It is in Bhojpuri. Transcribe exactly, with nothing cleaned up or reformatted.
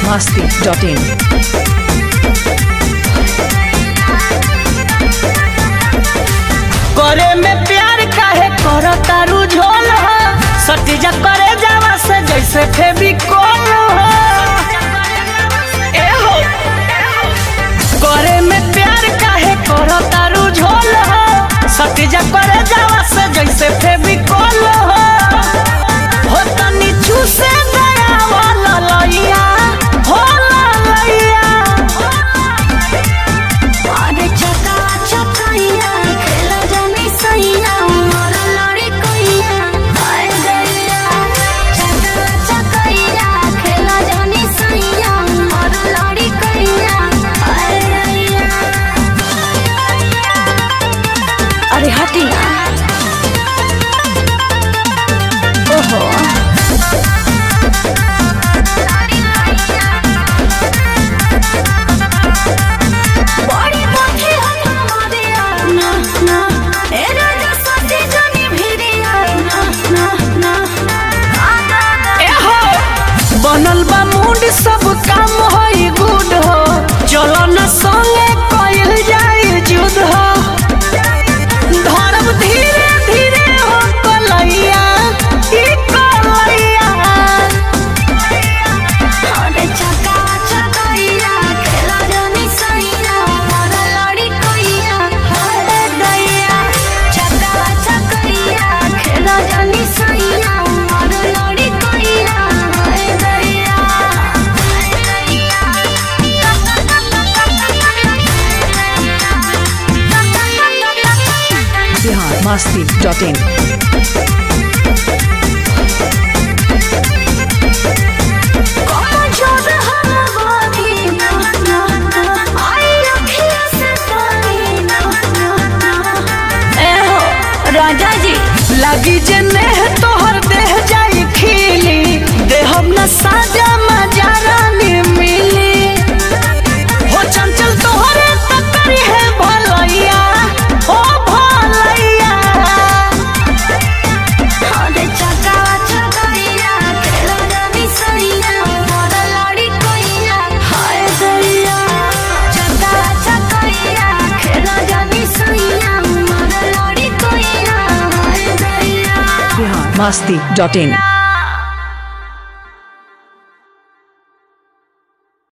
masti dot in. करे में प्यार काहे करो तारू झोल हो सटीजा करे जावा से जैसे फेविकोल हो ए हो करे में प्यार काहे करो तारू झोल हो सटीजा करे जावा से जैसे फेविकोल हो हो तनी चूसे गया वाला लइया हो लइया अरे चका चकाइया खेला जानी सैया मोर लड़ी कोइया आए गइया चका चकाइया खेला जानी सैया मोर लड़ी कोइया आए गइया। अरे हटिया ओहो बड़ी मोटी हमारिया ना ना ए राजा सती जानी भिरिया ना ना ना ए हो बनल बा मूड सब काम होई गुड हो चलो न संगे कइल जाई जुद हो धरब धीरे धीरे हो कलैया ई कलैया अरे चका चकाइया खेला जानी सैया मोर लड़ी कोइया हाय गइया चका चकाइया खेला जानी सैया मोर लड़ी कोइया हाय गइया। Bihar masti dot in. कौन जोर हवा भी ना ना ना आई अखियाँ से पानी ना ना ना। ए हो राजा जी लगी जे नेह तोहर देह जाई खिली देहब न साजा मजा रानी मिली हो चंचल तोहरे तकरी है भलैया ओ भलैया अरे चका चकाइया खेला जानी सैया मोर लड़ी कोइया हाय गइया चका चकाइया खेला जानी सैया मोर लड़ी कोइया हाय गइया। Bihar masti dot in.